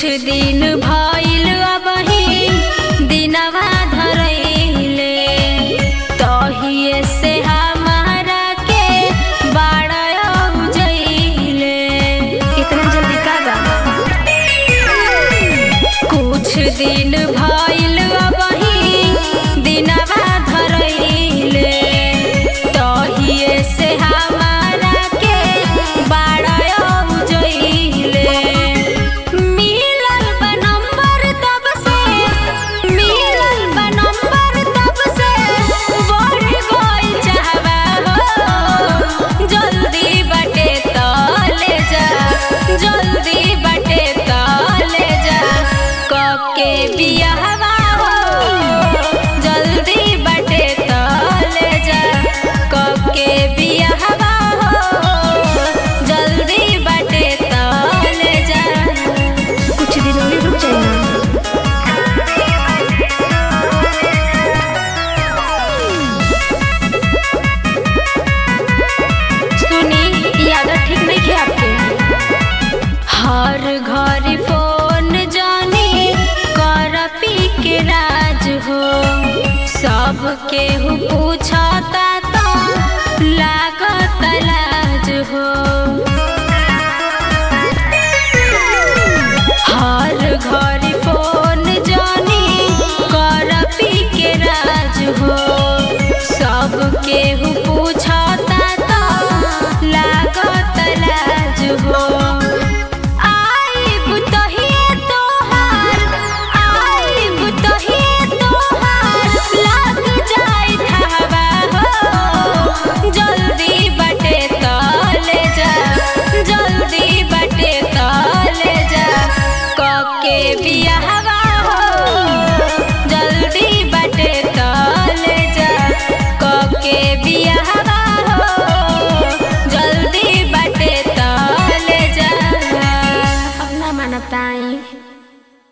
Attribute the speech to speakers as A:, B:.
A: दिन भइल अबही दिनवा धरैले तहिए से हमारा के बाड़ा उजैले। इतना जल्दी का बा? कुछ दिन भइल अबही दिनवा धरैले तहिए से हमारा के बाड़ा उजैले। मिलल बा नंबर तब से बढ़ गइल चाहवा हो। जल्दी बाटे त ले जा, जल्दी बाटे त ले जा कके बियाहवा हो। जल्दी बाटे त ले जा कके बियाहवा हो। जल्दी बाटे त ले जा। कुछ दिन और रुक जाइए ना। सुनी, ये आदत ठीक नहीं है आपके। हर घर फोन जानी कर पी के राज हो। सब केहू पूछता तो लागत लाज हो। हर घर फोन जानी कर पी के राज हो। सब केहू पूछता तो लागत लाज हो। आइब तहिए तोहार लाग जाई थावा हो। जल्दी बाटे त ले जा, जल्दी बाटे त ले जा कके बियाह